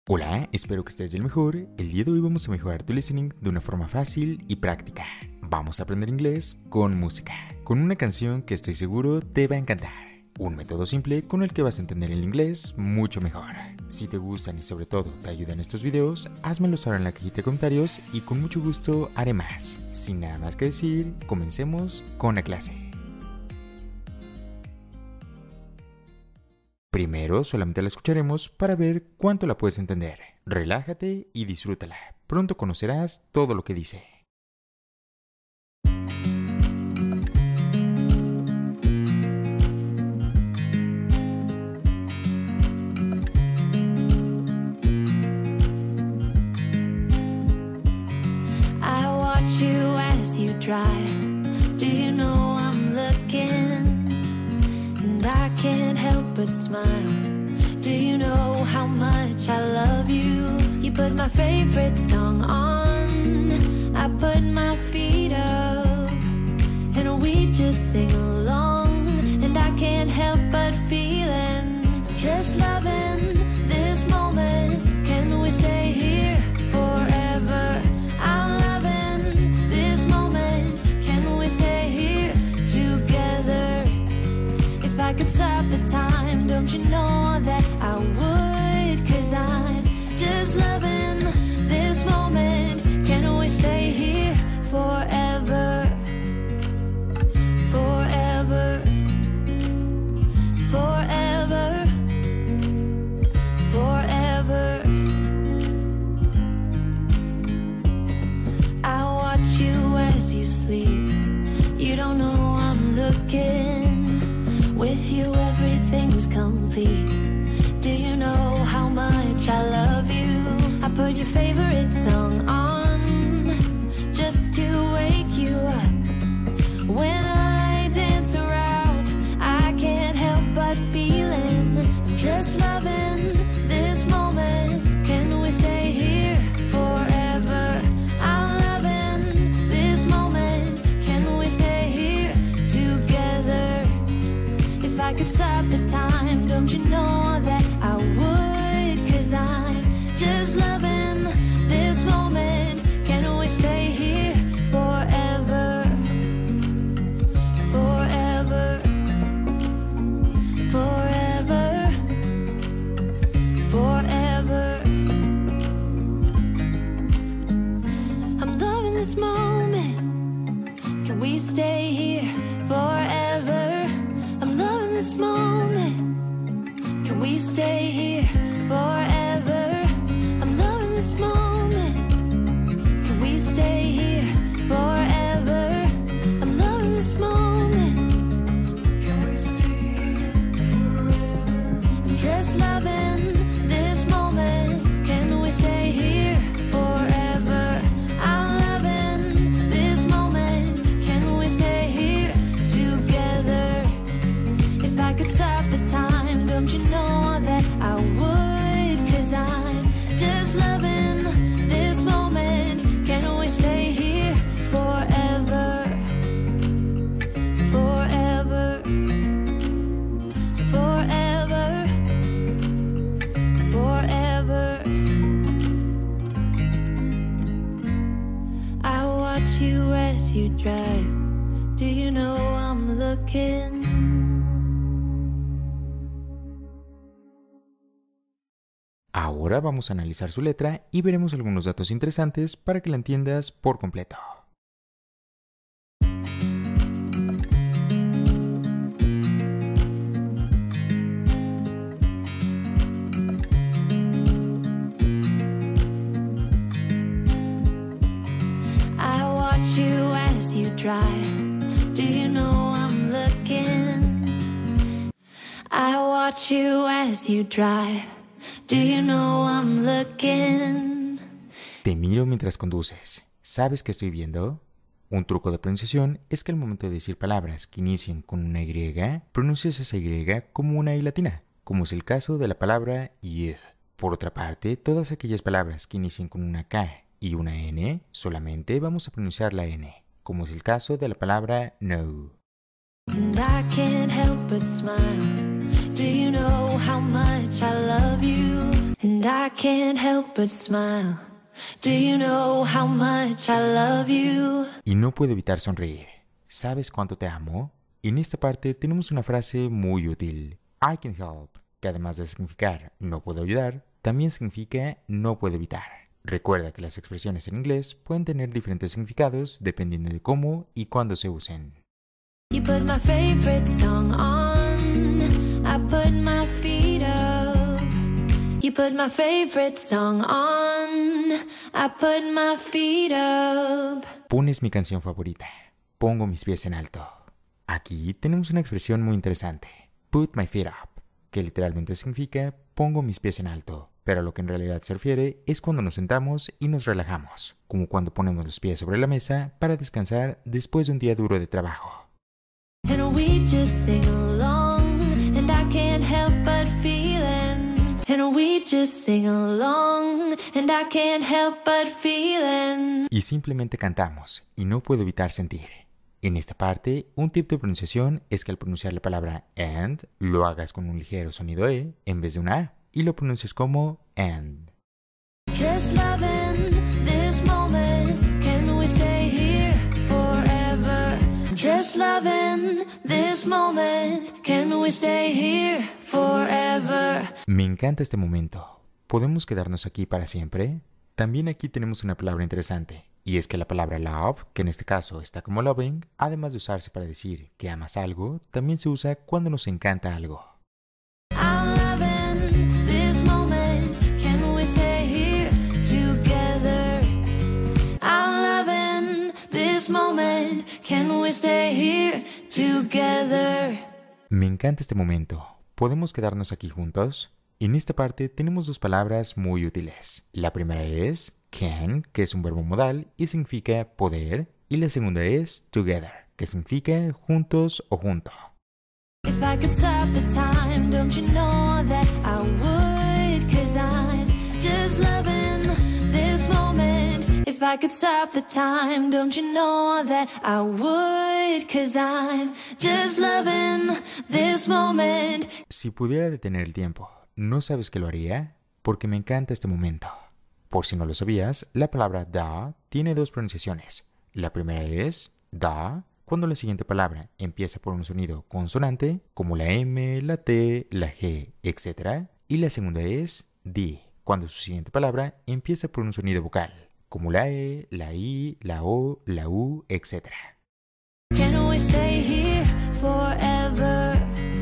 Hola, espero que estés del mejor. El día de hoy vamos a mejorar tu listening de una forma fácil y práctica. Vamos a aprender inglés con música, con una canción que estoy seguro te va a encantar. Un método simple con el que vas a entender el inglés mucho mejor. Si te gustan y sobre todo te ayudan estos videos, házmelo saber en la cajita de comentarios y con mucho gusto haré más. Sin nada más que decir, comencemos con la clase. Primero solamente la escucharemos para ver cuánto la puedes entender. Relájate y disfrútala. Pronto conocerás todo lo que dice. I watch you as you drive. Do you know I'm looking? And I can't help but smile. Do you know how much I love you? You put my favorite song on. I put my feet up and we just sing along. And I can't help but feeling just loving this moment. Can we stay here forever? I'm loving this moment. Can we stay here together? If I could stop the time, don't you know that I would? 'Cause I'm just loving this moment. Can we stay here forever? Forever. Forever. Forever. I watch you as you sleep. You don't know I'm looking. With you everything's complete. Do you know how much I love you? I put your favorite song on just to wake you up. When I dance around, I can't help but feeling just loving this moment. Can we stay here forever? I'm loving this moment. Can we stay here together? If I could stop the time, don't you know that I would? 'Cause I'm just loving this moment. Can we stay here forever? Forever. Forever. Forever. I'm loving this moment. Can we stay here forever? I'm loving this moment. Can we stay here forever? I'm loving this moment. Can we stay here forever? I'm loving this moment. Can we stay here forever? I'm just loving this moment. Can we stay here forever? I'm loving this moment. Can we stay here together? If I could stop the time, don't you know that I would? 'Cause I'm just loving this moment. Can we stay here forever? Forever. Forever. Forever. I watch you as you drive. Do you know I'm looking? Ahora vamos a analizar su letra y veremos algunos datos interesantes para que la entiendas por completo. I watch you as you drive. Do you know I'm looking? I watch you as you drive. Do you know I'm looking? Te miro mientras conduces. ¿Sabes qué estoy viendo? Un truco de pronunciación es que al momento de decir palabras que inicien con una Y, pronuncias esa Y como una I latina, como es el caso de la palabra you. Por otra parte, todas aquellas palabras que inicien con una K y una N, solamente vamos a pronunciar la N, como es el caso de la palabra no. And I can't help but smile. Do you know how much I love you? and I can't help but smile. Do you know how much I love you? Y no puedo evitar sonreír. ¿Sabes cuánto te amo? En esta parte tenemos una frase muy útil. I can help, que además de significar no puedo ayudar, también significa no puedo evitar. Recuerda que las expresiones en inglés pueden tener diferentes significados dependiendo de cómo y cuándo se usen. You put my favorite song on, I put my feet up. You put my favorite song on, I put my feet up. Pones mi canción favorita. Pongo mis pies en alto. Aquí tenemos una expresión muy interesante. Put my feet up, que literalmente significa pongo mis pies en alto. Pero a lo que en realidad se refiere es cuando nos sentamos y nos relajamos, como cuando ponemos los pies sobre la mesa para descansar después de un día duro de trabajo. And we just sing along, and I can't help but feeling. And we just sing along, and I can't help but feeling. Y simplemente cantamos, y no puedo evitar sentir. En esta parte, un tip de pronunciación es que al pronunciar la palabra and, lo hagas con un ligero sonido E en vez de una A, y lo pronuncias como and. Just loving this moment, can we stay here forever? Just loving this moment, can we stay here forever? Me encanta este momento. ¿Podemos quedarnos aquí para siempre? También aquí tenemos una palabra interesante, y es que la palabra love, que en este caso está como loving, además de usarse para decir que amas algo, también se usa cuando nos encanta algo. I'm loving this moment, can we stay here together? I'm loving this moment, can we stay here together? Me encanta este momento. ¿Podemos quedarnos aquí juntos? En esta parte tenemos dos palabras muy útiles. La primera es can, que es un verbo modal y significa poder, y la segunda es together, que significa juntos o junto. If I could stop the time, don't you know that I would? 'Cause I'm just loving this moment. If I could stop the time, don't you know that I would? 'Cause I'm just loving this moment. Si pudiera detener el tiempo, ¿no sabes que lo haría? Porque me encanta este momento. Por si no lo sabías, la palabra da tiene dos pronunciaciones. La primera es da, cuando la siguiente palabra empieza por un sonido consonante, como la M, la T, la G, etc. Y la segunda es di, cuando su siguiente palabra empieza por un sonido vocal, como la E, la I, la O, la U, etc. Can we stay here forever?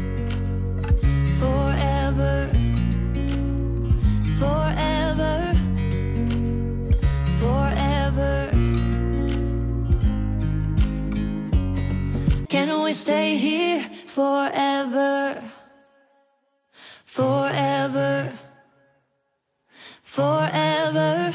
Forever. Forever. Forever. Can we stay here forever? Forever. Forever.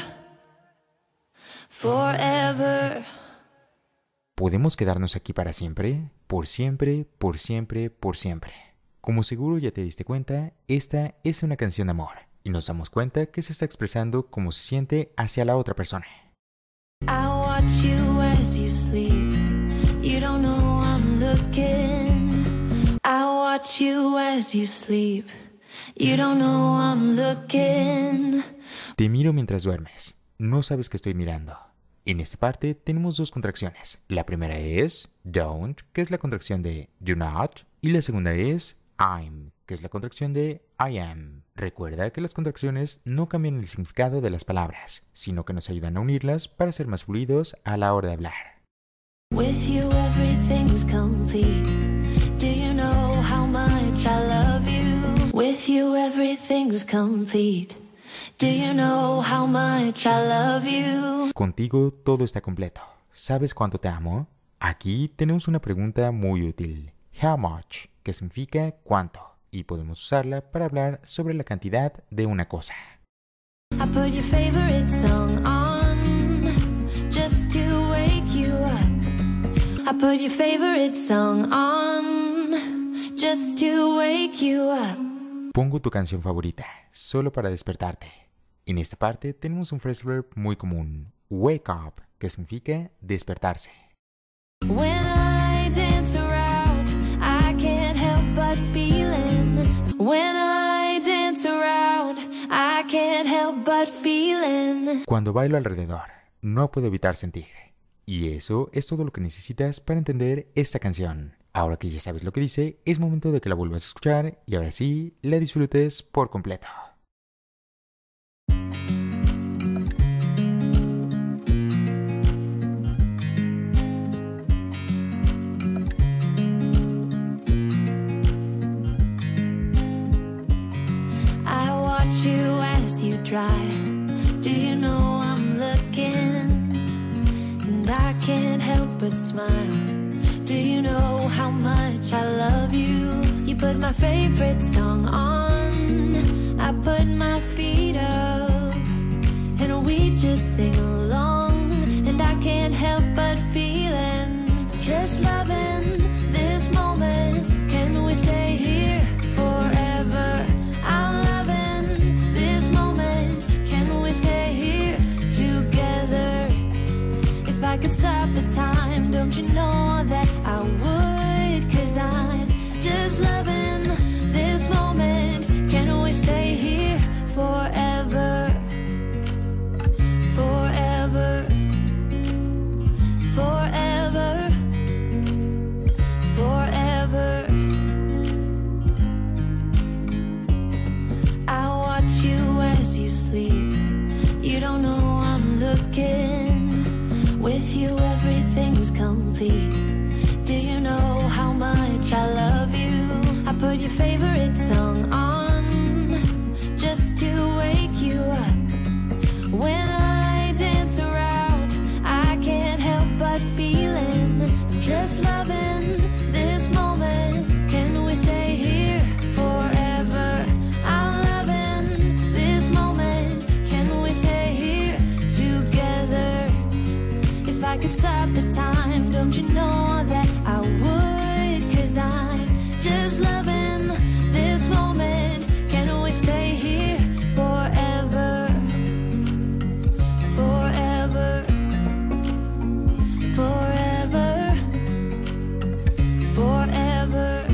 Forever. ¿Podemos quedarnos aquí para siempre? Por siempre, por siempre, por siempre. Como seguro ya te diste cuenta, esta es una canción de amor, y nos damos cuenta que se está expresando cómo se siente hacia la otra persona. I watch you as you sleep. You don't know I'm looking. I watch you as you sleep. You don't know I'm looking. Te miro mientras duermes. No sabes que estoy mirando. En esta parte tenemos dos contracciones. La primera es don't, que es la contracción de do not, y la segunda es I'm, que es la contracción de I am. Recuerda que las contracciones no cambian el significado de las palabras, sino que nos ayudan a unirlas para ser más fluidos a la hora de hablar. With you everything's complete. Do you know how much I love you? With you everything's complete. Do you know how much I love you? Contigo todo está completo. ¿Sabes cuánto te amo? Aquí tenemos una pregunta muy útil. How much, que significa cuánto, y podemos usarla para hablar sobre la cantidad de una cosa. I put your favorite song on just to wake you up. I put your favorite song on just to wake you up. Pongo tu canción favorita, solo para despertarte. En esta parte tenemos un phrasal verb muy común, wake up, que significa despertarse. When I dance around, I can't help but feeling. When I dance around, I can't feeling. Cuando bailo alrededor, no puedo evitar sentir. Y eso es todo lo que necesitas para entender esta canción. Ahora que ya sabes lo que dice, es momento de que la vuelvas a escuchar y ahora sí, la disfrutes por completo. I watch you as you drive. Do you know I'm looking? And I can't help but smile. Do you know how much I love you? You put my favorite song on. I put my feet up and we just sing along. And I can't help but feeling, just loving this moment. Can we stay here forever? I'm loving this moment. Can we stay here together? If I could stop the time, don't you know that I would? 'Cause I'm just loving this moment. Can we stay here forever? Forever. Forever. Forever. I watch you as you sleep. You don't know I'm looking. With you everything's complete. Do you know how much I love you? I put your favorite song on just to wake you up. When I dance around, I can't help but feeling, I'm just loving this moment. Can we stay here forever? I'm loving this moment. Can we stay here together? If I could stop the time, don't you know that I would? 'Cause I'm just loving this moment. Can we stay here forever? Forever. Forever. Forever.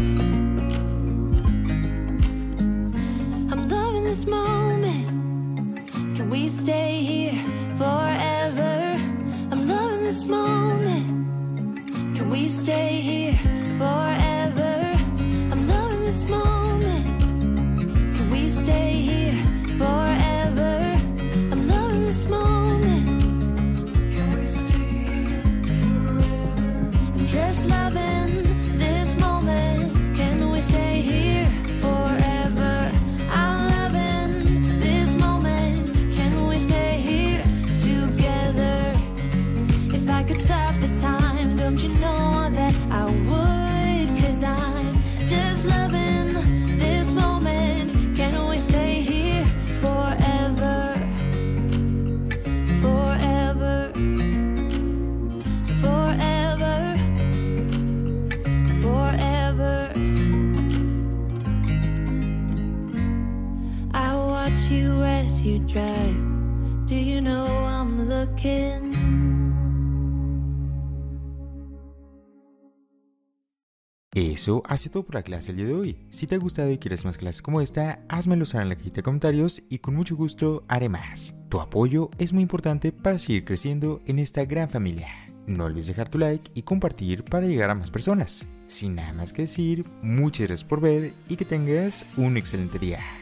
I'm loving this moment. Can we stay here forever? I'm loving this moment. Can we stay here forever? I'm loving this moment. Can we stay here forever? I'm loving this moment. Can we stay here forever? I'm just loving this moment. Can we stay here forever? I'm loving this moment. Can we stay here together? If I could stop the time, don't you know that I would? 'Cause I'm just loving this moment. Can we stay here forever? Forever. Forever. Forever. I watch you as you drive. Do you know I'm looking? Eso hace todo por la clase el día de hoy. Si te ha gustado y quieres más clases como esta, házmelo saber en la cajita de comentarios y con mucho gusto haré más. Tu apoyo es muy importante para seguir creciendo en esta gran familia. No olvides dejar tu like y compartir para llegar a más personas. Sin nada más que decir, muchas gracias por ver y que tengas un excelente día.